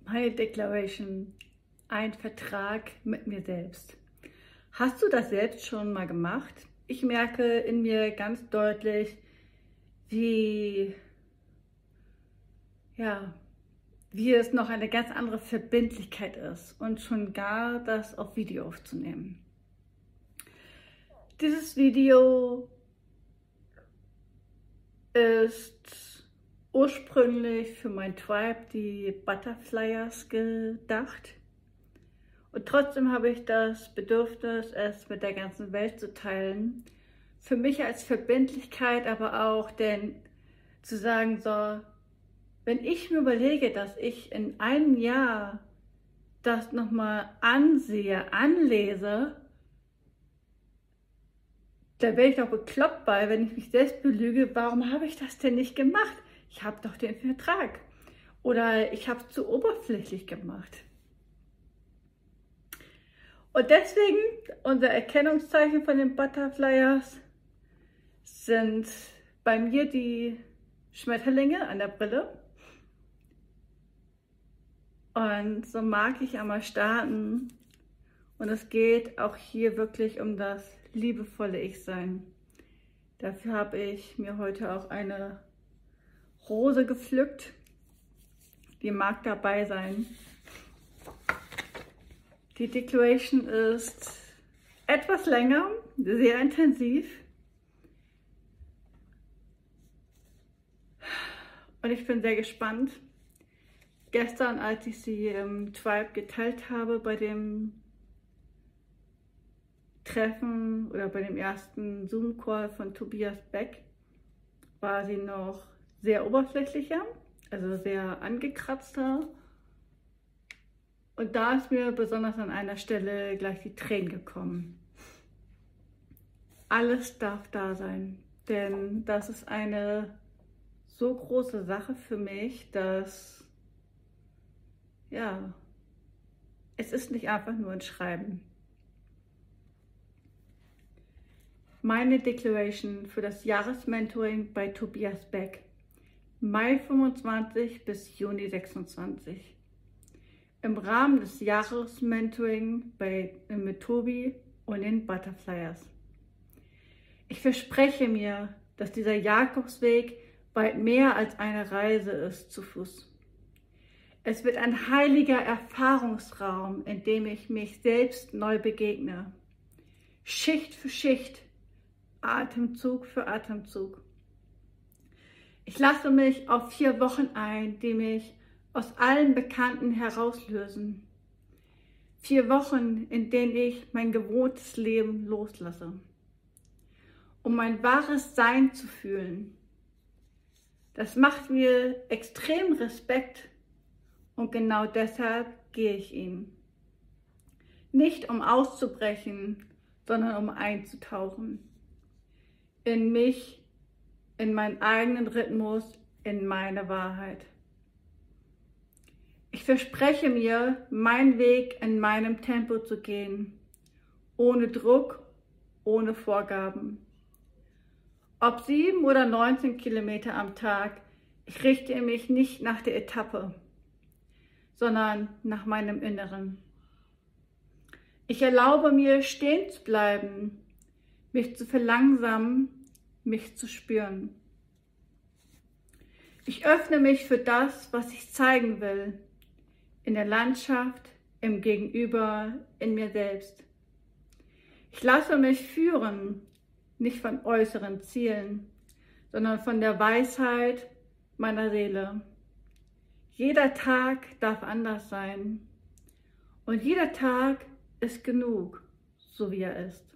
Meine Declaration, ein Vertrag mit mir selbst. Hast du das selbst schon mal gemacht? Ich merke in mir ganz deutlich, wie es noch eine ganz andere Verbindlichkeit ist und schon gar das auf Video aufzunehmen. Dieses Video ist ursprünglich für mein Tribe, die Butterflyers, gedacht. Und trotzdem habe ich das Bedürfnis, es mit der ganzen Welt zu teilen. Für mich als Verbindlichkeit, aber auch denn zu sagen, so, wenn ich mir überlege, dass ich in einem Jahr das nochmal ansehe, anlese, da wäre ich doch bekloppt bei, wenn ich mich selbst belüge, warum habe ich das denn nicht gemacht? Ich habe doch den Vertrag. Oder ich habe es zu oberflächlich gemacht. Und deswegen, unser Erkennungszeichen von den Butterflyers sind bei mir die Schmetterlinge an der Brille. Und so mag ich einmal starten. Und es geht auch hier wirklich um das liebevolle Ich-Sein. Dafür habe ich mir heute auch eine Rose gepflückt. Die mag dabei sein. Die Declaration ist etwas länger, sehr intensiv. Und ich bin sehr gespannt. Gestern, als ich sie im Tribe geteilt habe, bei dem Treffen oder bei dem ersten Zoom-Call von Tobias Beck, war sie noch sehr oberflächlicher, also sehr angekratzter. Und da ist mir besonders an einer Stelle gleich die Tränen gekommen. Alles darf da sein, denn das ist eine so große Sache für mich, dass, ja, es ist nicht einfach nur ein Schreiben. Meine Declaration für das Jahresmentoring bei Tobias Beck, Mai 25 bis Juni 26. Im Rahmen des Jahresmentoring mit Tobi und den Butterflyers. Ich verspreche mir, dass dieser Jakobsweg weit mehr als eine Reise ist zu Fuß. Es wird ein heiliger Erfahrungsraum, in dem ich mich selbst neu begegne. Schicht für Schicht, Atemzug für Atemzug. Ich lasse mich auf 4 Wochen ein, die mich aus allen Bekannten herauslösen. 4 Wochen, in denen ich mein gewohntes Leben loslasse, um mein wahres Sein zu fühlen. Das macht mir extrem Respekt und genau deshalb gehe ich ihn. Nicht um auszubrechen, sondern um einzutauchen. In mich, in meinen eigenen Rhythmus, in meine Wahrheit. Ich verspreche mir, meinen Weg in meinem Tempo zu gehen, ohne Druck, ohne Vorgaben. Ob 7 oder 19 Kilometer am Tag, ich richte mich nicht nach der Etappe, sondern nach meinem Inneren. Ich erlaube mir, stehen zu bleiben, mich zu verlangsamen, mich zu spüren. Ich öffne mich für das, was ich zeigen will, in der Landschaft, im Gegenüber, in mir selbst. Ich lasse mich führen, nicht von äußeren Zielen, sondern von der Weisheit meiner Seele. Jeder Tag darf anders sein und jeder Tag ist genug, so wie er ist.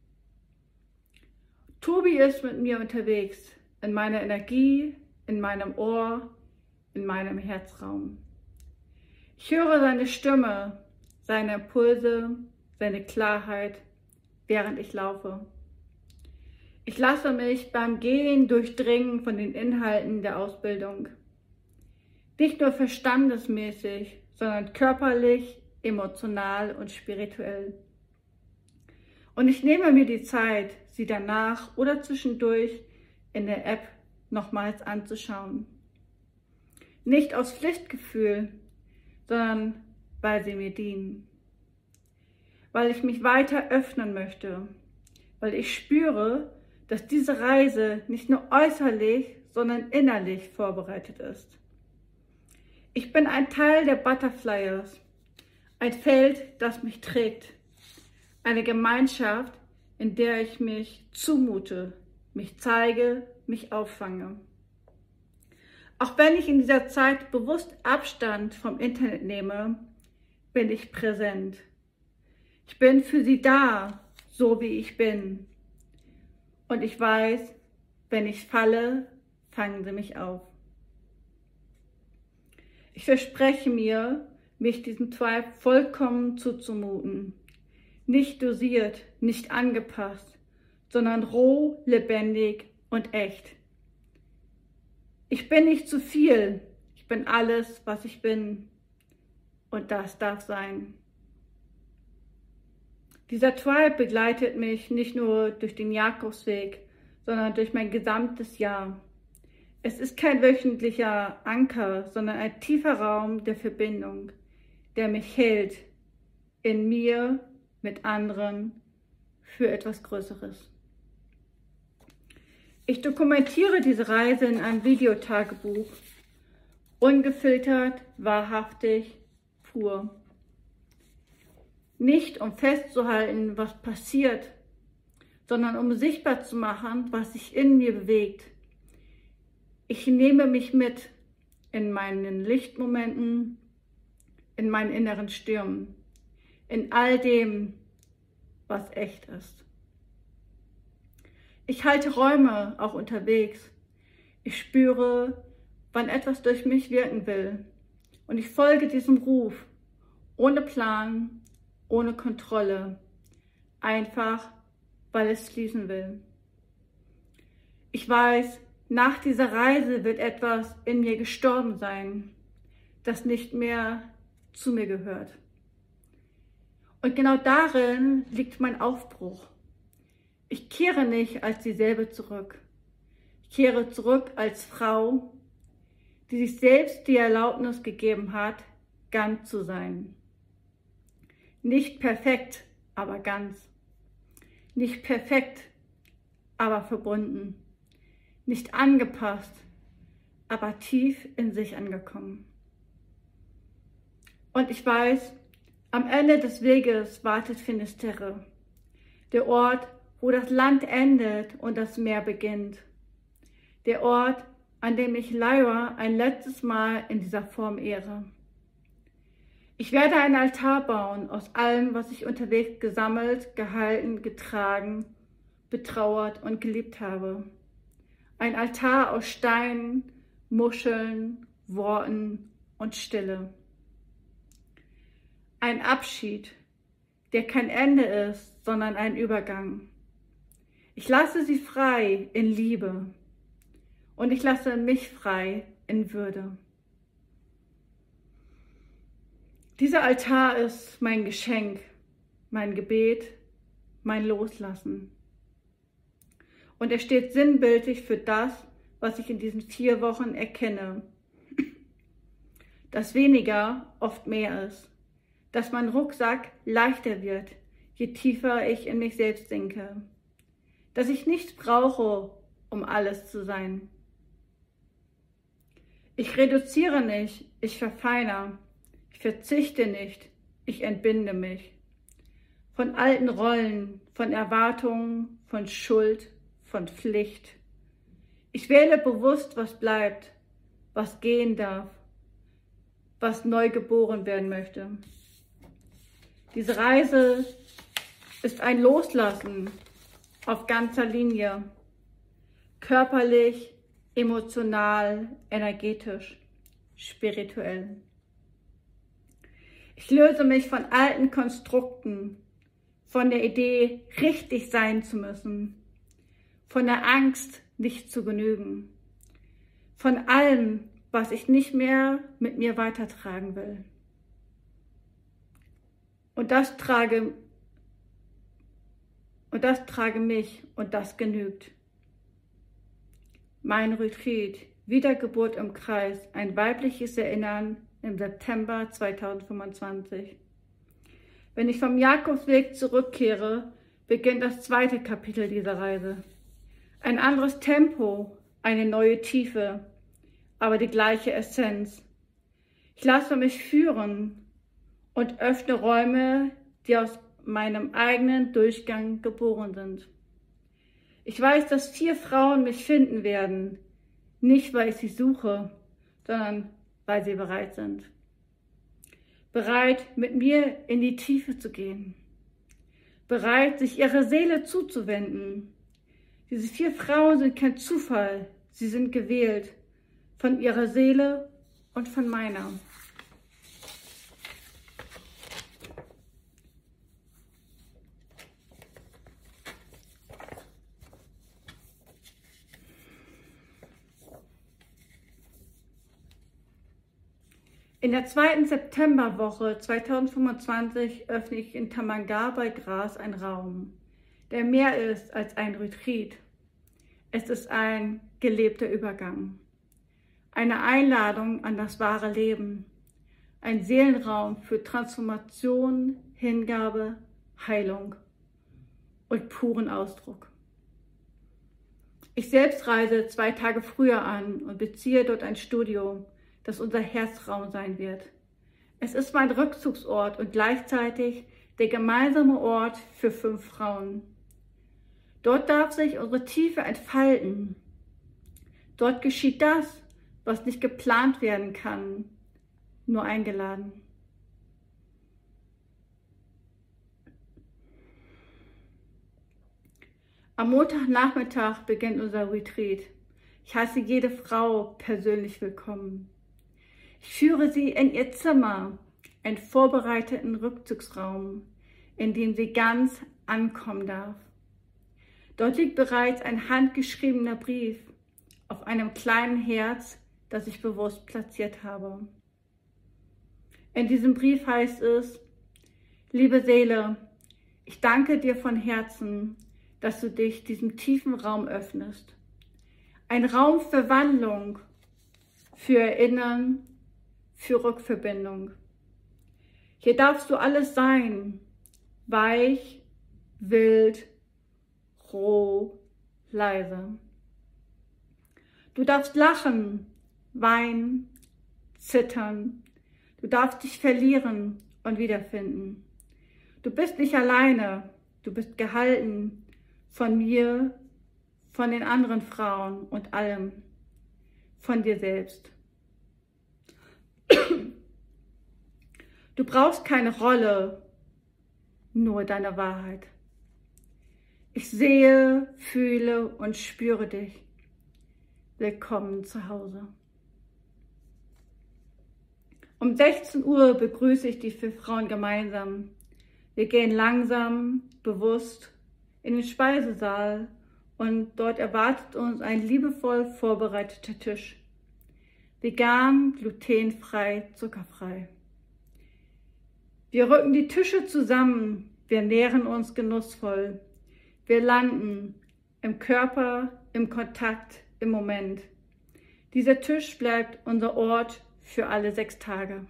Tobi ist mit mir unterwegs, in meiner Energie, in meinem Ohr, in meinem Herzraum. Ich höre seine Stimme, seine Impulse, seine Klarheit, während ich laufe. Ich lasse mich beim Gehen durchdringen von den Inhalten der Ausbildung. Nicht nur verstandesmäßig, sondern körperlich, emotional und spirituell. Und ich nehme mir die Zeit, sie danach oder zwischendurch in der App nochmals anzuschauen. Nicht aus Pflichtgefühl, sondern weil sie mir dienen. Weil ich mich weiter öffnen möchte, weil ich spüre, dass diese Reise nicht nur äußerlich, sondern innerlich vorbereitet ist. Ich bin ein Teil der Butterflyers, ein Feld, das mich trägt, eine Gemeinschaft, in der ich mich zumute, mich zeige, mich auffange. Auch wenn ich in dieser Zeit bewusst Abstand vom Internet nehme, bin ich präsent. Ich bin für sie da, so wie ich bin. Und ich weiß, wenn ich falle, fangen sie mich auf. Ich verspreche mir, mich diesem Tribe vollkommen zuzumuten. Nicht dosiert, nicht angepasst, sondern roh, lebendig und echt. Ich bin nicht zu viel, ich bin alles, was ich bin. Und das darf sein. Dieser Tribe begleitet mich nicht nur durch den Jakobsweg, sondern durch mein gesamtes Jahr. Es ist kein wöchentlicher Anker, sondern ein tiefer Raum der Verbindung, der mich hält, in mir, mit anderen, für etwas Größeres. Ich dokumentiere diese Reise in einem Videotagebuch, ungefiltert, wahrhaftig, pur. Nicht um festzuhalten, was passiert, sondern um sichtbar zu machen, was sich in mir bewegt. Ich nehme mich mit in meinen Lichtmomenten, in meinen inneren Stürmen, in all dem, was echt ist. Ich halte Räume auch unterwegs. Ich spüre, wann etwas durch mich wirken will. Und ich folge diesem Ruf, ohne Plan, ohne Kontrolle, einfach, weil es fließen will. Ich weiß, nach dieser Reise wird etwas in mir gestorben sein, das nicht mehr zu mir gehört. Und genau darin liegt mein Aufbruch. Ich kehre nicht als dieselbe zurück. Ich kehre zurück als Frau, die sich selbst die Erlaubnis gegeben hat, ganz zu sein. Nicht perfekt, aber ganz. Nicht perfekt, aber verbunden. Nicht angepasst, aber tief in sich angekommen. Und ich weiß, am Ende des Weges wartet Finisterre, der Ort, wo das Land endet und das Meer beginnt. Der Ort, an dem ich Lyra ein letztes Mal in dieser Form ehre. Ich werde einen Altar bauen aus allem, was ich unterwegs gesammelt, gehalten, getragen, betrauert und geliebt habe. Ein Altar aus Steinen, Muscheln, Worten und Stille. Ein Abschied, der kein Ende ist, sondern ein Übergang. Ich lasse sie frei in Liebe und ich lasse mich frei in Würde. Dieser Altar ist mein Geschenk, mein Gebet, mein Loslassen. Und er steht sinnbildlich für das, was ich in diesen 4 Wochen erkenne. Dass weniger oft mehr ist. Dass mein Rucksack leichter wird, je tiefer ich in mich selbst sinke. Dass ich nichts brauche, um alles zu sein. Ich reduziere nicht, ich verfeinere. Ich verzichte nicht, ich entbinde mich. Von alten Rollen, von Erwartungen, von Schuld, von Pflicht. Ich wähle bewusst, was bleibt, was gehen darf, was neu geboren werden möchte. Diese Reise ist ein Loslassen auf ganzer Linie, körperlich, emotional, energetisch, spirituell. Ich löse mich von alten Konstrukten, von der Idee, richtig sein zu müssen, von der Angst, nicht zu genügen, von allem, was ich nicht mehr mit mir weitertragen will. Und das trage mich und das genügt. Mein Retreat, Wiedergeburt im Kreis, ein weibliches Erinnern im September 2025. Wenn ich vom Jakobsweg zurückkehre, beginnt das zweite Kapitel dieser Reise. Ein anderes Tempo, eine neue Tiefe, aber die gleiche Essenz. Ich lasse mich führen und öffne Räume, die aus meinem eigenen Durchgang geboren sind. Ich weiß, dass 4 Frauen mich finden werden, nicht weil ich sie suche, sondern weil sie bereit sind. Bereit, mit mir in die Tiefe zu gehen. Bereit, sich ihrer Seele zuzuwenden. Diese 4 Frauen sind kein Zufall, sie sind gewählt von ihrer Seele und von meiner. In der 2. Septemberwoche 2025 öffne ich in Tamangar bei Gras einen Raum, der mehr ist als ein Retreat. Es ist ein gelebter Übergang, eine Einladung an das wahre Leben, ein Seelenraum für Transformation, Hingabe, Heilung und puren Ausdruck. Ich selbst reise 2 Tage früher an und beziehe dort ein Studio, das unser Herzraum sein wird. Es ist mein Rückzugsort und gleichzeitig der gemeinsame Ort für 5 Frauen. Dort darf sich unsere Tiefe entfalten. Dort geschieht das, was nicht geplant werden kann, nur eingeladen. Am Montagnachmittag beginnt unser Retreat. Ich heiße jede Frau persönlich willkommen. Ich führe sie in ihr Zimmer, einen vorbereiteten Rückzugsraum, in dem sie ganz ankommen darf. Dort liegt bereits ein handgeschriebener Brief auf einem kleinen Herz, das ich bewusst platziert habe. In diesem Brief heißt es: Liebe Seele, ich danke dir von Herzen, dass du dich diesem tiefen Raum öffnest. Ein Raum für Wandlung, für Erinnern, für Rückverbindung. Hier darfst du alles sein, weich, wild, roh, leise. Du darfst lachen, weinen, zittern. Du darfst dich verlieren und wiederfinden. Du bist nicht alleine, du bist gehalten von mir, von den anderen Frauen und allem, von dir selbst. Du brauchst keine Rolle, nur deine Wahrheit. Ich sehe, fühle und spüre dich. Willkommen zu Hause. Um 16 Uhr begrüße ich die 4 Frauen gemeinsam. Wir gehen langsam, bewusst in den Speisesaal und dort erwartet uns ein liebevoll vorbereiteter Tisch. Vegan, glutenfrei, zuckerfrei. Wir rücken die Tische zusammen, wir nähren uns genussvoll. Wir landen im Körper, im Kontakt, im Moment. Dieser Tisch bleibt unser Ort für alle 6 Tage.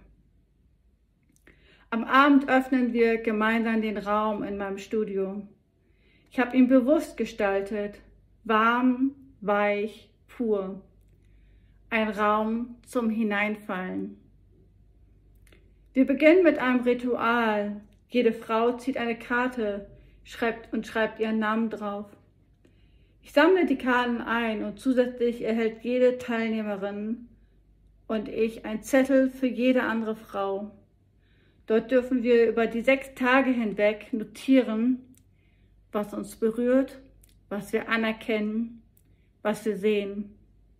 Am Abend öffnen wir gemeinsam den Raum in meinem Studio. Ich habe ihn bewusst gestaltet, warm, weich, pur. Ein Raum zum Hineinfallen. Wir beginnen mit einem Ritual. Jede Frau zieht eine Karte, schreibt ihren Namen drauf. Ich sammle die Karten ein und zusätzlich erhält jede Teilnehmerin und ich einen Zettel für jede andere Frau. Dort dürfen wir über die 6 Tage hinweg notieren, was uns berührt, was wir anerkennen, was wir sehen.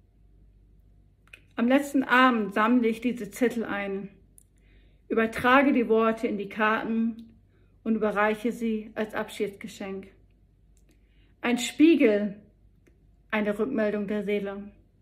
Am letzten Abend sammle ich diese Zettel ein, übertrage die Worte in die Karten und überreiche sie als Abschiedsgeschenk. Ein Spiegel, eine Rückmeldung der Seele.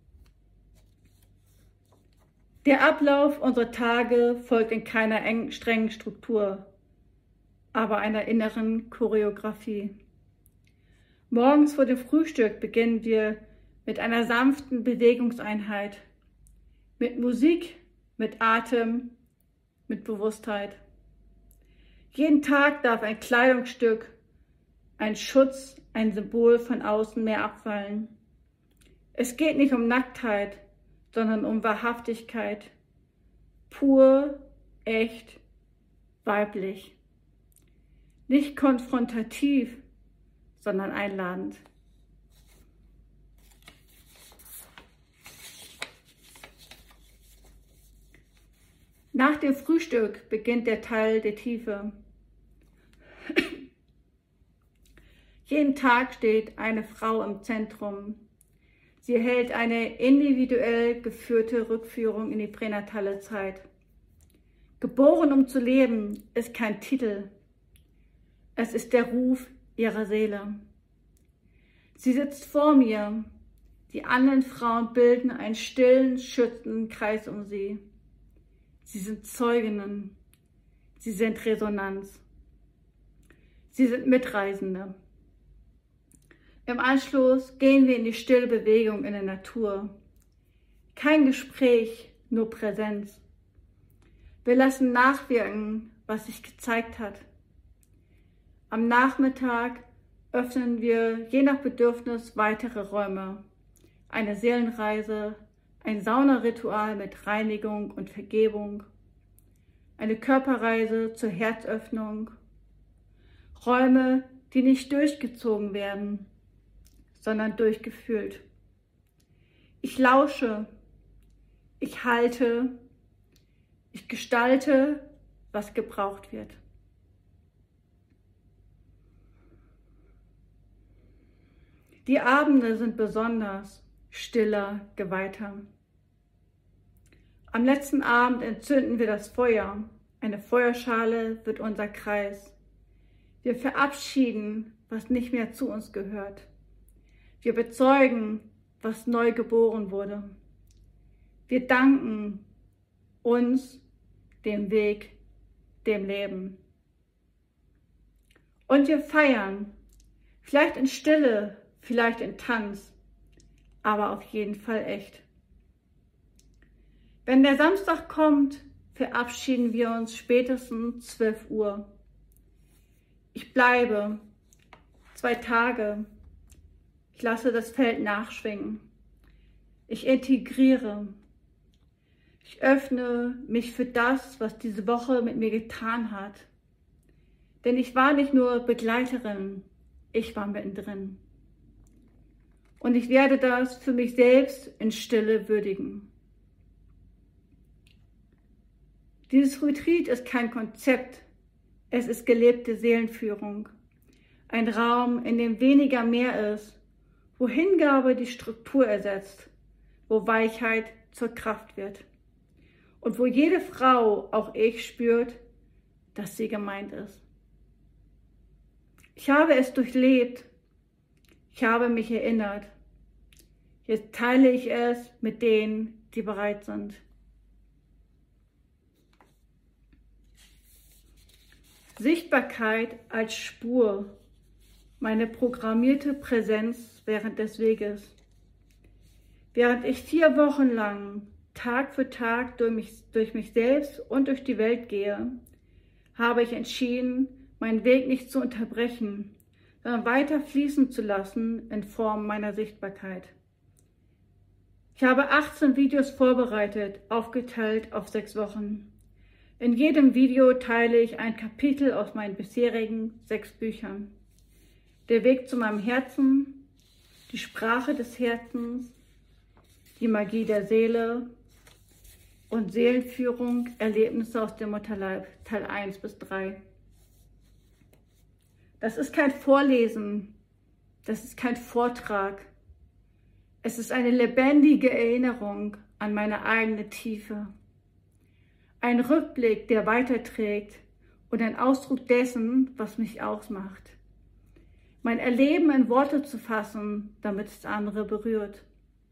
Der Ablauf unserer Tage folgt in keiner strengen Struktur, aber einer inneren Choreografie. Morgens vor dem Frühstück beginnen wir mit einer sanften Bewegungseinheit, mit Musik, mit Atem, mit Bewusstheit. Jeden Tag darf ein Kleidungsstück, ein Schutz, ein Symbol von außen mehr abfallen. Es geht nicht um Nacktheit, sondern um Wahrhaftigkeit. Pur, echt, weiblich. Nicht konfrontativ, sondern einladend. Nach dem Frühstück beginnt der Teil der Tiefe. Jeden Tag steht eine Frau im Zentrum. Sie erhält eine individuell geführte Rückführung in die pränatale Zeit. Geboren, um zu leben, ist kein Titel. Es ist der Ruf ihrer Seele. Sie sitzt vor mir. Die anderen Frauen bilden einen stillen, schützenden Kreis um sie. Sie sind Zeuginnen. Sie sind Resonanz. Sie sind Mitreisende. Im Anschluss gehen wir in die stille Bewegung in der Natur. Kein Gespräch, nur Präsenz. Wir lassen nachwirken, was sich gezeigt hat. Am Nachmittag öffnen wir je nach Bedürfnis weitere Räume. Eine Seelenreise, ein Saunaritual mit Reinigung und Vergebung, eine Körperreise zur Herzöffnung, Räume, die nicht durchgezogen werden, sondern durchgefühlt. Ich lausche, ich halte, ich gestalte, was gebraucht wird. Die Abende sind besonders stiller, geweihter. Am letzten Abend entzünden wir das Feuer. Eine Feuerschale wird unser Kreis. Wir verabschieden, was nicht mehr zu uns gehört. Wir bezeugen, was neu geboren wurde. Wir danken uns, dem Weg, dem Leben. Und wir feiern, vielleicht in Stille, vielleicht in Tanz, aber auf jeden Fall echt. Wenn der Samstag kommt, verabschieden wir uns spätestens 12 Uhr. Ich bleibe 2 Tage. Ich lasse das Feld nachschwingen. Ich integriere. Ich öffne mich für das, was diese Woche mit mir getan hat. Denn ich war nicht nur Begleiterin, ich war mittendrin. Und ich werde das für mich selbst in Stille würdigen. Dieses Retreat ist kein Konzept, es ist gelebte Seelenführung. Ein Raum, in dem weniger mehr ist, wo Hingabe die Struktur ersetzt, wo Weichheit zur Kraft wird und wo jede Frau, auch ich, spürt, dass sie gemeint ist. Ich habe es durchlebt, ich habe mich erinnert. Jetzt teile ich es mit denen, die bereit sind. Sichtbarkeit als Spur, meine programmierte Präsenz während des Weges. Während ich 4 Wochen lang Tag für Tag durch mich selbst und durch die Welt gehe, habe ich entschieden, meinen Weg nicht zu unterbrechen, sondern weiter fließen zu lassen in Form meiner Sichtbarkeit. Ich habe 18 Videos vorbereitet, aufgeteilt auf 6 Wochen. In jedem Video teile ich ein Kapitel aus meinen bisherigen 6 Büchern. Der Weg zu meinem Herzen, die Sprache des Herzens, die Magie der Seele und Seelenführung, Erlebnisse aus dem Mutterleib, Teil 1 bis 3. Das ist kein Vorlesen, das ist kein Vortrag. Es ist eine lebendige Erinnerung an meine eigene Tiefe. Ein Rückblick, der weiterträgt und ein Ausdruck dessen, was mich ausmacht. Mein Erleben in Worte zu fassen, damit es andere berührt.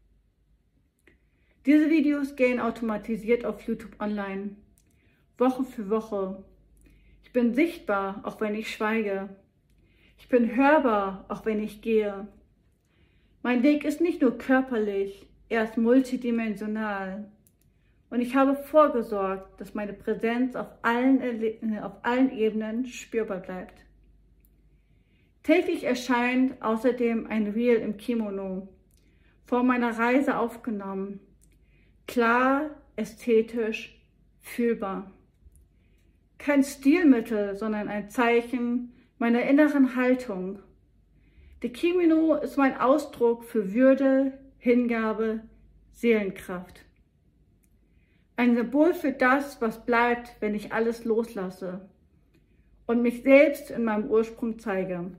Diese Videos gehen automatisiert auf YouTube online, Woche für Woche. Ich bin sichtbar, auch wenn ich schweige. Ich bin hörbar, auch wenn ich gehe. Mein Weg ist nicht nur körperlich, er ist multidimensional. und ich habe vorgesorgt, dass meine Präsenz auf allen Ebenen spürbar bleibt. Täglich erscheint außerdem ein Reel im Kimono, vor meiner Reise aufgenommen. Klar, ästhetisch, fühlbar. Kein Stilmittel, sondern ein Zeichen meiner inneren Haltung. Der Kimono ist mein Ausdruck für Würde, Hingabe, Seelenkraft. Ein Symbol für das, was bleibt, wenn ich alles loslasse und mich selbst in meinem Ursprung zeige.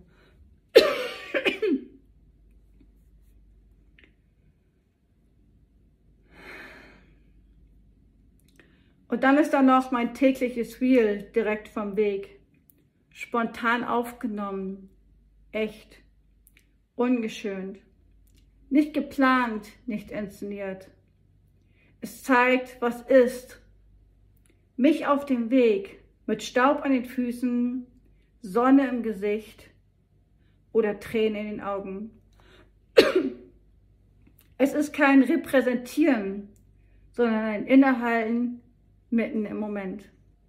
Und dann ist da noch mein tägliches Reel direkt vom Weg. Spontan aufgenommen, echt, ungeschönt, nicht geplant, nicht inszeniert. Es zeigt, was ist. Mich auf dem Weg, mit Staub an den Füßen, Sonne im Gesicht oder Tränen in den Augen. Es ist kein Repräsentieren, sondern ein Innehalten mitten im Moment.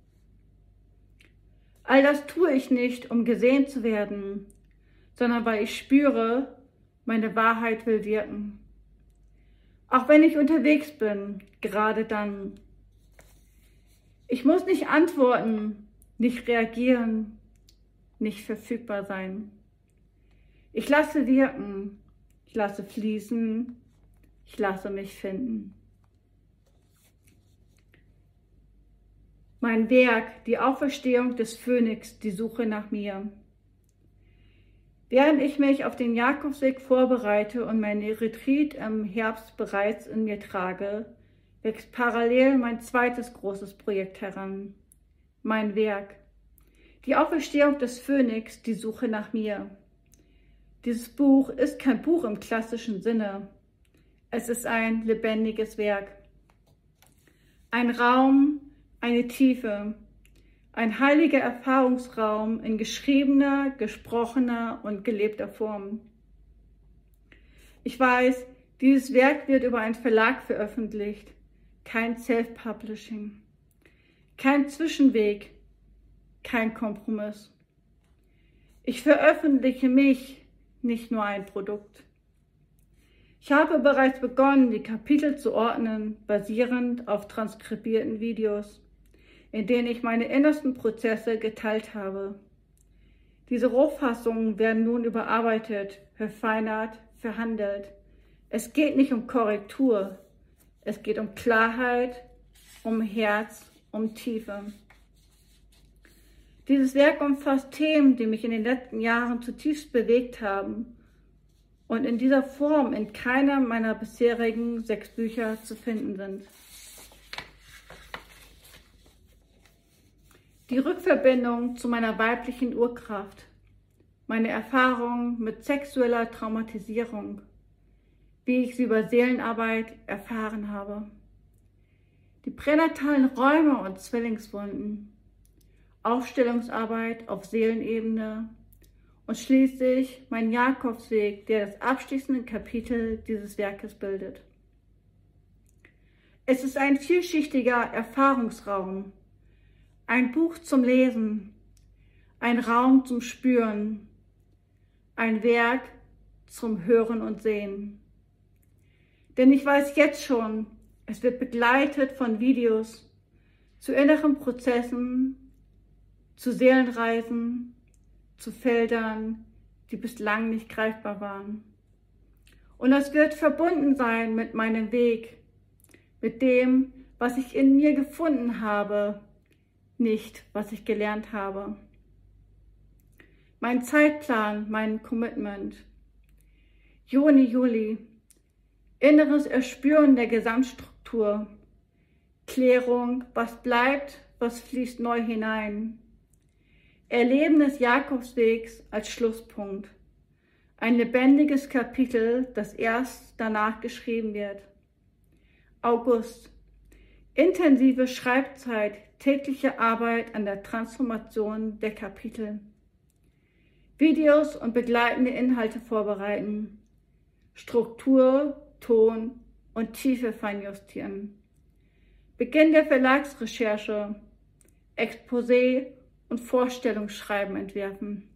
All das tue ich nicht, um gesehen zu werden, sondern weil ich spüre, meine Wahrheit will wirken. Auch wenn ich unterwegs bin, gerade dann. Ich muss nicht antworten, nicht reagieren, nicht verfügbar sein. Ich lasse wirken, ich lasse fließen, ich lasse mich finden. Mein Werk, die Auferstehung des Phönix, die Suche nach mir. Während ich mich auf den Jakobsweg vorbereite und meine Retreat im Herbst bereits in mir trage, wächst parallel mein zweites großes Projekt heran. Mein Werk, die Auferstehung des Phönix, die Suche nach mir. Dieses Buch ist kein Buch im klassischen Sinne. Es ist ein lebendiges Werk. Ein Raum, eine Tiefe, ein heiliger Erfahrungsraum in geschriebener, gesprochener und gelebter Form. Ich weiß, dieses Werk wird über einen Verlag veröffentlicht, kein Self-Publishing, kein Zwischenweg, kein Kompromiss. Ich veröffentliche mich, nicht nur ein Produkt. Ich habe bereits begonnen, die Kapitel zu ordnen, basierend auf transkribierten Videos, in denen ich meine innersten Prozesse geteilt habe. Diese Rohfassungen werden nun überarbeitet, verfeinert, verhandelt. Es geht nicht um Korrektur, es geht um Klarheit, um Herz, um Tiefe. Dieses Werk umfasst Themen, die mich in den letzten Jahren zutiefst bewegt haben und in dieser Form in keiner meiner bisherigen 6 Bücher zu finden sind. Die Rückverbindung zu meiner weiblichen Urkraft, meine Erfahrung mit sexueller Traumatisierung, wie ich sie über Seelenarbeit erfahren habe, die pränatalen Räume und Zwillingswunden, Aufstellungsarbeit auf Seelenebene und schließlich mein Jakobsweg, der das abschließende Kapitel dieses Werkes bildet. Es ist ein vielschichtiger Erfahrungsraum, ein Buch zum Lesen, ein Raum zum Spüren, ein Werk zum Hören und Sehen. Denn ich weiß jetzt schon, es wird begleitet von Videos zu inneren Prozessen, zu Seelenreisen, zu Feldern, die bislang nicht greifbar waren. Und es wird verbunden sein mit meinem Weg, mit dem, was ich in mir gefunden habe, nicht, was ich gelernt habe. Mein Zeitplan, mein Commitment. Juni, Juli. Inneres Erspüren der Gesamtstruktur. Klärung, was bleibt, was fließt neu hinein. Erleben des Jakobswegs als Schlusspunkt. Ein lebendiges Kapitel, das erst danach geschrieben wird. August. Intensive Schreibzeit, tägliche Arbeit an der Transformation der Kapitel. Videos und begleitende Inhalte vorbereiten. Struktur, Ton und Tiefe feinjustieren. Beginn der Verlagsrecherche, Exposé und Vorstellungsschreiben entwerfen.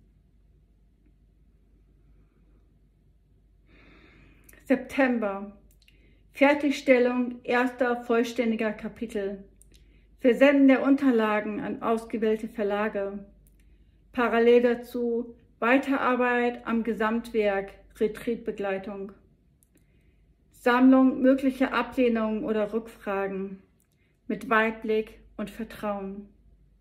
September. Fertigstellung erster vollständiger Kapitel. Versenden der Unterlagen an ausgewählte Verlage. Parallel dazu Weiterarbeit am Gesamtwerk, Retreatbegleitung. Sammlung möglicher Ablehnungen oder Rückfragen mit Weitblick und Vertrauen.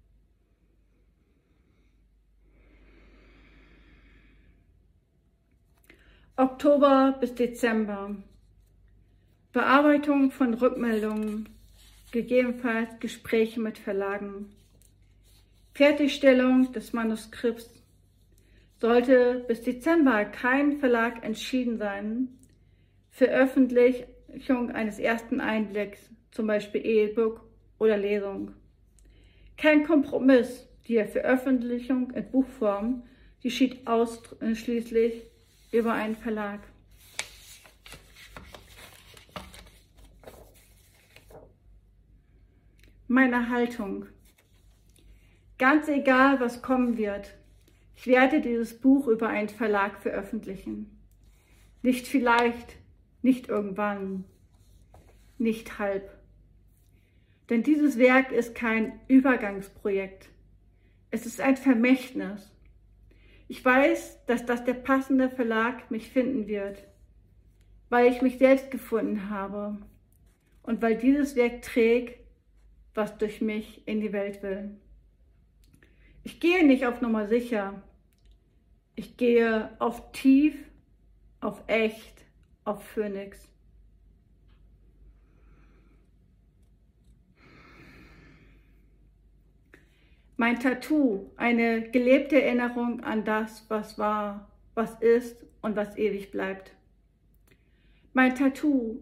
Oktober bis Dezember. Bearbeitung von Rückmeldungen, gegebenenfalls Gespräche mit Verlagen. Fertigstellung des Manuskripts. Sollte bis Dezember kein Verlag entschieden sein, Veröffentlichung eines ersten Einblicks, zum Beispiel E-Book oder Lesung. Kein Kompromiss, die Veröffentlichung in Buchform, die geschieht ausschließlich über einen Verlag. Meine Haltung. Ganz egal, was kommen wird, ich werde dieses Buch über einen Verlag veröffentlichen. Nicht vielleicht, nicht irgendwann, nicht halb. Denn dieses Werk ist kein Übergangsprojekt. Es ist ein Vermächtnis. Ich weiß, dass der passende Verlag mich finden wird, weil ich mich selbst gefunden habe und weil dieses Werk trägt, was durch mich in die Welt will. Ich gehe nicht auf Nummer sicher. Ich gehe auf tief, auf echt, auf Phönix. Mein Tattoo, eine gelebte Erinnerung an das, was war, was ist und was ewig bleibt. Mein Tattoo.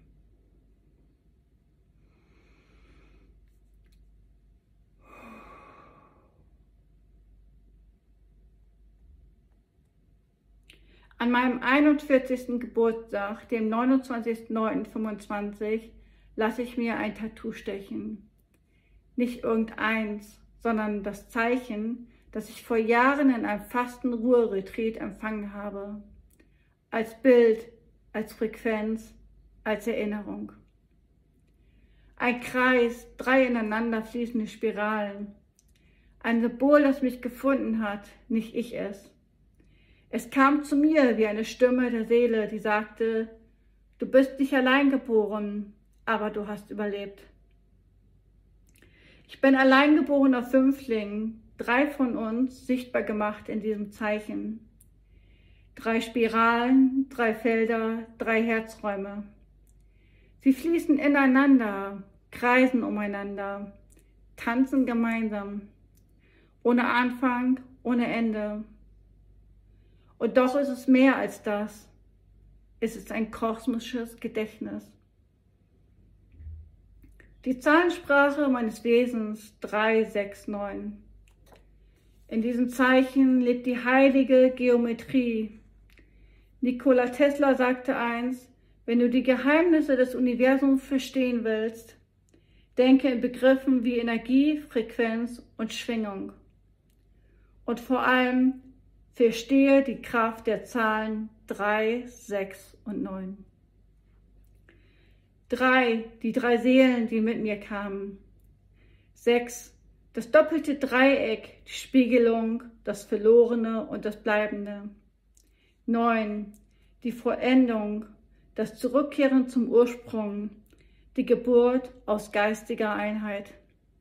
An meinem 41. Geburtstag, dem 29.09.25, lasse ich mir ein Tattoo stechen. Nicht irgendeins, sondern das Zeichen, das ich vor Jahren in einem Fasten-Ruhe-Retreat empfangen habe. Als Bild, als Frequenz, als Erinnerung. Ein Kreis, 3 ineinander fließende Spiralen. Ein Symbol, das mich gefunden hat, nicht ich es. Es kam zu mir wie eine Stimme der Seele, die sagte, du bist nicht allein geboren, aber du hast überlebt. Ich bin alleingeborener Fünfling, 3 von uns sichtbar gemacht in diesem Zeichen. 3 Spiralen, 3 Felder, 3 Herzräume. Sie fließen ineinander, kreisen umeinander, tanzen gemeinsam, ohne Anfang, ohne Ende. Und doch ist es mehr als das. Es ist ein kosmisches Gedächtnis. Die Zahlensprache meines Wesens 3, 6, 9. In diesem Zeichen liegt die heilige Geometrie. Nikola Tesla sagte einst, wenn du die Geheimnisse des Universums verstehen willst, denke in Begriffen wie Energie, Frequenz und Schwingung. Und vor allem verstehe die Kraft der Zahlen 3, 6 und 9. 3, die 3 Seelen, die mit mir kamen. 6, das doppelte Dreieck, die Spiegelung, das Verlorene und das Bleibende. 9, die Vollendung, das Zurückkehren zum Ursprung, die Geburt aus geistiger Einheit.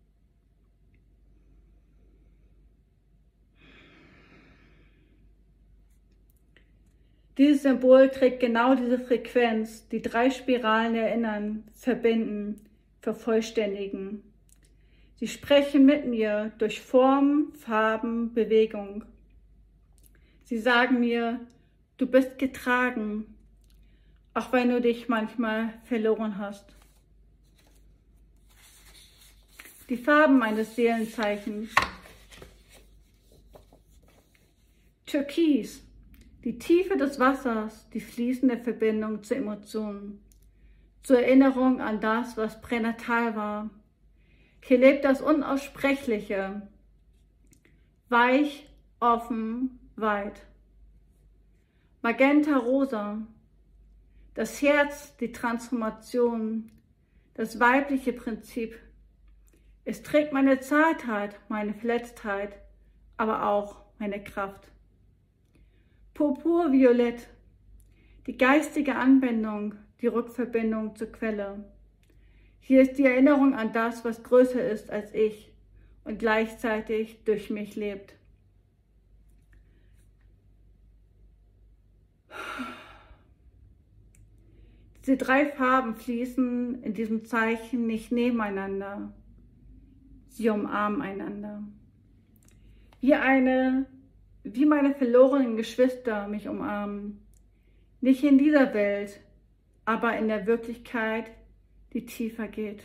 Dieses Symbol trägt genau diese Frequenz, die 3 Spiralen erinnern, verbinden, vervollständigen. Sie sprechen mit mir durch Formen, Farben, Bewegung. Sie sagen mir, du bist getragen, auch wenn du dich manchmal verloren hast. Die Farben eines Seelenzeichens. Türkis. Die Tiefe des Wassers, die fließende Verbindung zu Emotionen. zur Erinnerung an das, was pränatal war. Hier lebt das Unaussprechliche, weich, offen, weit. Magenta rosa, das Herz, die Transformation, das weibliche Prinzip. Es trägt meine Zartheit, meine Verletztheit, aber auch meine Kraft. Purpurviolett, die geistige Anbindung, die Rückverbindung zur Quelle. Hier ist die Erinnerung an das, was größer ist als ich und gleichzeitig durch mich lebt. Diese 3 Farben fließen in diesem Zeichen nicht nebeneinander, sie umarmen einander. Wie meine verlorenen Geschwister mich umarmen. Nicht in dieser Welt, aber in der Wirklichkeit, die tiefer geht.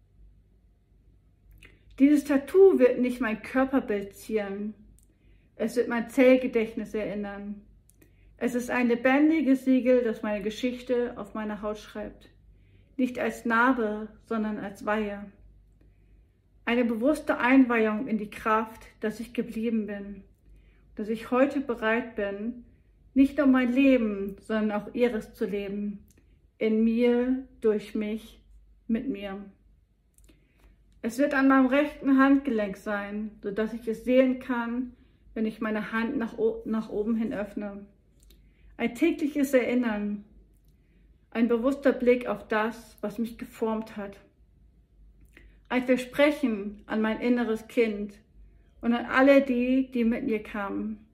Dieses Tattoo wird nicht mein Körperbild zieren. Es wird mein Zellgedächtnis erinnern. Es ist ein lebendiges Siegel, das meine Geschichte auf meiner Haut schreibt. Nicht als Narbe, sondern als Weihe. Eine bewusste Einweihung in die Kraft, dass ich geblieben bin. Dass ich heute bereit bin, nicht nur mein Leben, sondern auch ihres zu leben. In mir, durch mich, mit mir. Es wird an meinem rechten Handgelenk sein, sodass ich es sehen kann, wenn ich meine Hand nach oben hin öffne. Ein tägliches Erinnern, ein bewusster Blick auf das, was mich geformt hat. Ein Versprechen an mein inneres Kind und an alle die mit mir kamen.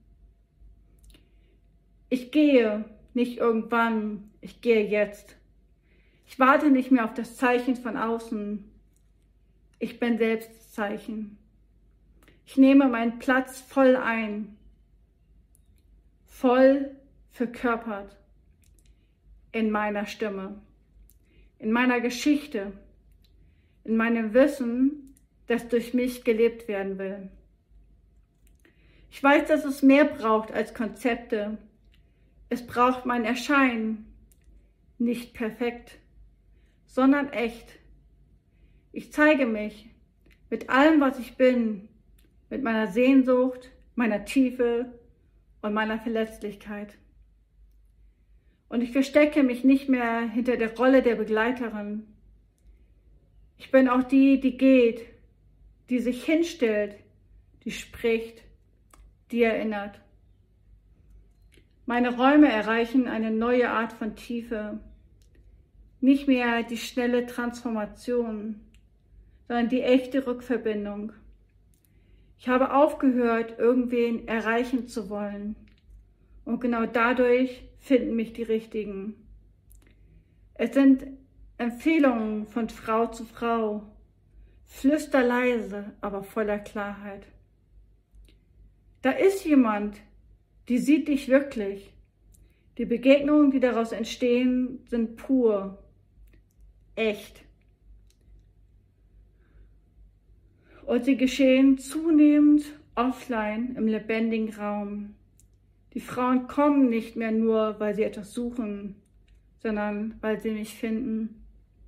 Ich gehe nicht irgendwann, ich gehe jetzt. Ich warte nicht mehr auf das Zeichen von außen. Ich bin selbst das Zeichen. Ich nehme meinen Platz voll ein, voll verkörpert in meiner Stimme, in meiner Geschichte, in meinem Wissen, das durch mich gelebt werden will. Ich weiß, dass es mehr braucht als Konzepte. Es braucht mein Erscheinen, nicht perfekt, sondern echt. Ich zeige mich mit allem, was ich bin, mit meiner Sehnsucht, meiner Tiefe und meiner Verletzlichkeit. Und ich verstecke mich nicht mehr hinter der Rolle der Begleiterin. Ich bin auch die geht, die sich hinstellt, die spricht, die erinnert. Meine Räume erreichen eine neue Art von Tiefe. Nicht mehr die schnelle Transformation, sondern die echte Rückverbindung. Ich habe aufgehört, irgendwen erreichen zu wollen. Und genau dadurch finden mich die Richtigen. Es sind Empfehlungen von Frau zu Frau, flüsterleise, aber voller Klarheit. Da ist jemand, die sieht dich wirklich. Die Begegnungen, die daraus entstehen, sind pur, echt. Und sie geschehen zunehmend offline im lebendigen Raum. Die Frauen kommen nicht mehr nur, weil sie etwas suchen, sondern weil sie mich finden.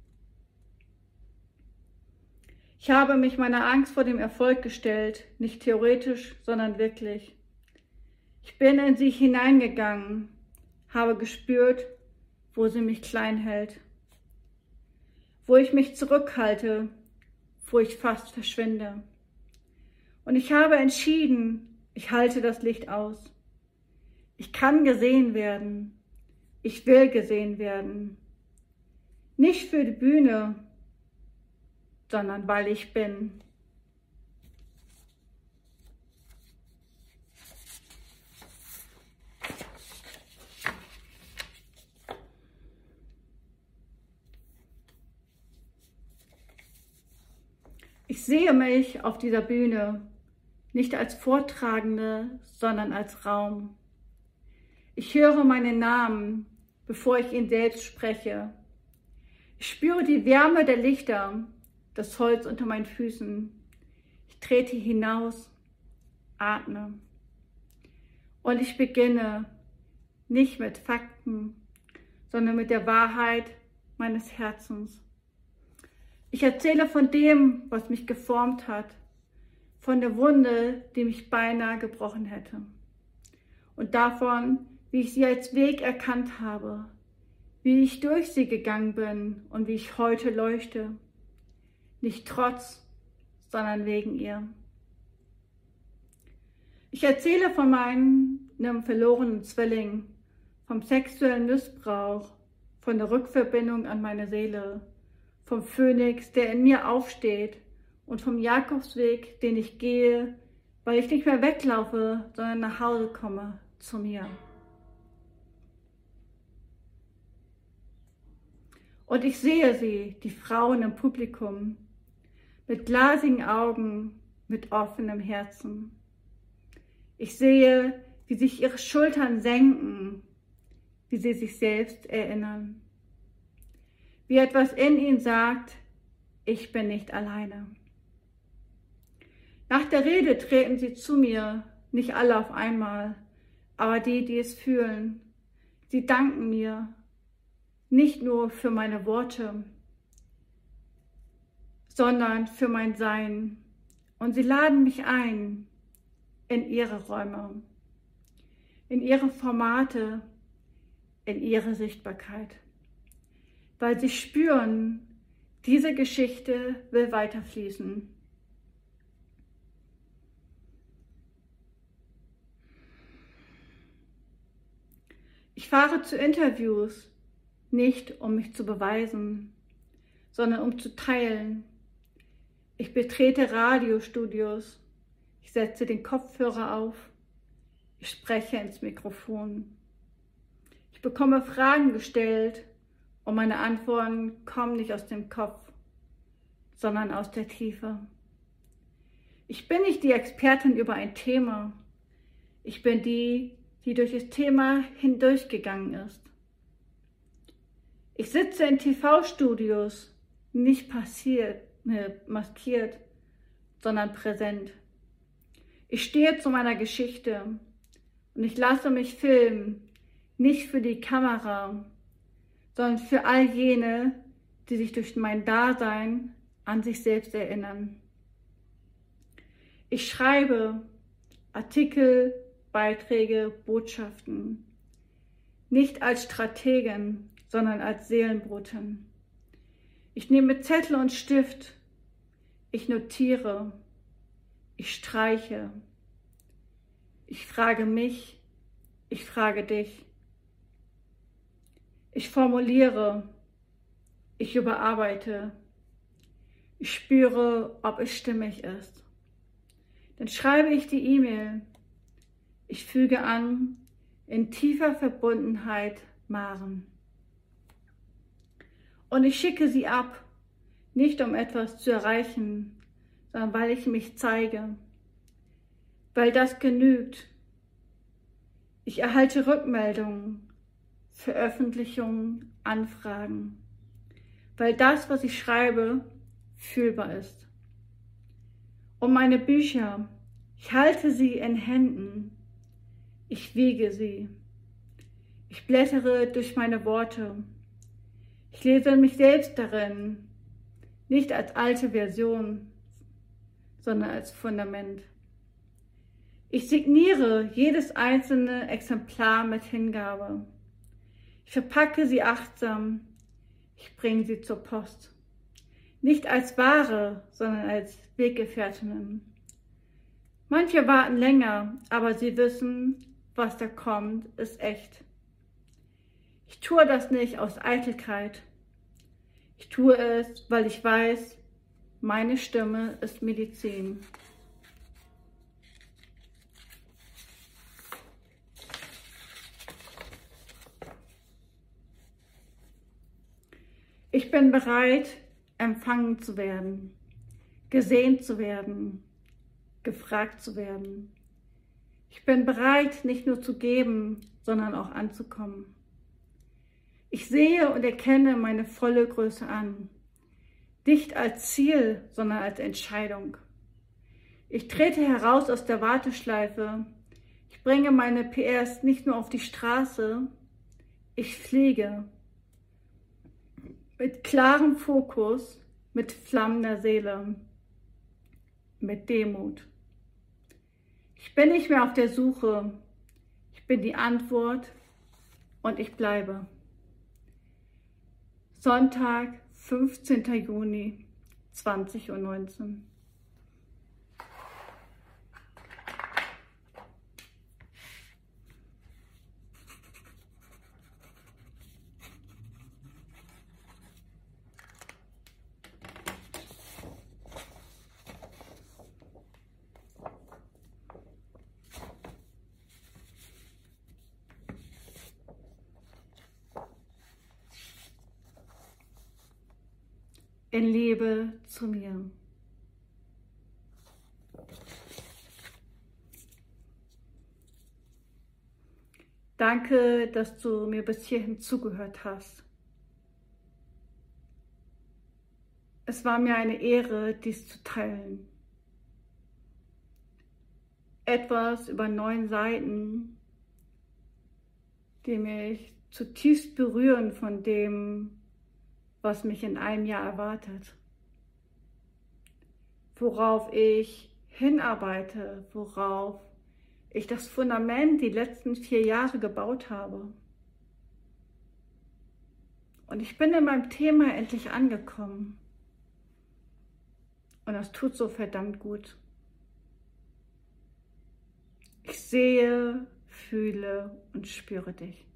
Ich habe mich meiner Angst vor dem Erfolg gestellt, nicht theoretisch, sondern wirklich. Ich bin in sie hineingegangen, habe gespürt, wo sie mich klein hält, wo ich mich zurückhalte, wo ich fast verschwinde. Und ich habe entschieden, ich halte das Licht aus. Ich kann gesehen werden. Ich will gesehen werden. Nicht für die Bühne, sondern weil ich bin. Ich sehe mich auf dieser Bühne nicht als Vortragende, sondern als Raum. Ich höre meinen Namen, bevor ich ihn selbst spreche. Ich spüre die Wärme der Lichter, das Holz unter meinen Füßen. Ich trete hinaus, atme. Und ich beginne nicht mit Fakten, sondern mit der Wahrheit meines Herzens. Ich erzähle von dem, was mich geformt hat, von der Wunde, die mich beinahe gebrochen hätte, und davon, wie ich sie als Weg erkannt habe, wie ich durch sie gegangen bin und wie ich heute leuchte, nicht trotz, sondern wegen ihr. Ich erzähle von meinem verlorenen Zwilling, vom sexuellen Missbrauch, von der Rückverbindung an meine Seele, vom Phönix, der in mir aufsteht, und vom Jakobsweg, den ich gehe, weil ich nicht mehr weglaufe, sondern nach Hause komme, zu mir. Und ich sehe sie, die Frauen im Publikum, mit glasigen Augen, mit offenem Herzen. Ich sehe, wie sich ihre Schultern senken, wie sie sich selbst erinnern. Wie etwas in ihnen sagt, ich bin nicht alleine. Nach der Rede treten sie zu mir, nicht alle auf einmal, aber die, die es fühlen. Sie danken mir, nicht nur für meine Worte, sondern für mein Sein. Und sie laden mich ein in ihre Räume, in ihre Formate, in ihre Sichtbarkeit, weil sie spüren, diese Geschichte will weiterfließen. Ich fahre zu Interviews, nicht um mich zu beweisen, sondern um zu teilen. Ich betrete Radiostudios, ich setze den Kopfhörer auf, ich spreche ins Mikrofon. Ich bekomme Fragen gestellt und meine Antworten kommen nicht aus dem Kopf, sondern aus der Tiefe. Ich bin nicht die Expertin über ein Thema, ich bin die, die durch das Thema hindurchgegangen ist. Ich sitze in TV-Studios, nicht maskiert, sondern präsent. Ich stehe zu meiner Geschichte und ich lasse mich filmen, nicht für die Kamera, sondern für all jene, die sich durch mein Dasein an sich selbst erinnern. Ich schreibe Artikel, Beiträge, Botschaften, nicht als Strategin, sondern als Seelenbotin. Ich nehme Zettel und Stift, ich notiere, ich streiche, ich frage mich, ich frage dich. Ich formuliere, ich überarbeite, ich spüre, ob es stimmig ist. Dann schreibe ich die E-Mail, ich füge an, in tiefer Verbundenheit, Maren. Und ich schicke sie ab, nicht um etwas zu erreichen, sondern weil ich mich zeige, weil das genügt. Ich erhalte Rückmeldungen, Veröffentlichungen, Anfragen, weil das, was ich schreibe, fühlbar ist. Und meine Bücher, ich halte sie in Händen, ich wiege sie, ich blättere durch meine Worte, ich lese mich selbst darin, nicht als alte Version, sondern als Fundament. Ich signiere jedes einzelne Exemplar mit Hingabe. Ich verpacke sie achtsam, ich bringe sie zur Post. Nicht als Ware, sondern als Weggefährtinnen. Manche warten länger, aber sie wissen, was da kommt, ist echt. Ich tue das nicht aus Eitelkeit. Ich tue es, weil ich weiß, meine Stimme ist Medizin. Ich bin bereit, empfangen zu werden, gesehen zu werden, gefragt zu werden. Ich bin bereit, nicht nur zu geben, sondern auch anzukommen. Ich sehe und erkenne meine volle Größe an, nicht als Ziel, sondern als Entscheidung. Ich trete heraus aus der Warteschleife. Ich bringe meine PS nicht nur auf die Straße, ich fliege mit klarem Fokus, mit flammender Seele, mit Demut. Ich bin nicht mehr auf der Suche, ich bin die Antwort und ich bleibe. Sonntag, 15. Juni, 20:19 Uhr. In Liebe zu mir. Danke, dass du mir bis hierhin zugehört hast. Es war mir eine Ehre, dies zu teilen. Etwas über 9 Seiten, die mich zutiefst berühren von dem, was mich in einem Jahr erwartet, worauf ich hinarbeite, worauf ich das Fundament die letzten 4 Jahre gebaut habe. Und ich bin in meinem Thema endlich angekommen. Und das tut so verdammt gut. Ich sehe, fühle und spüre dich.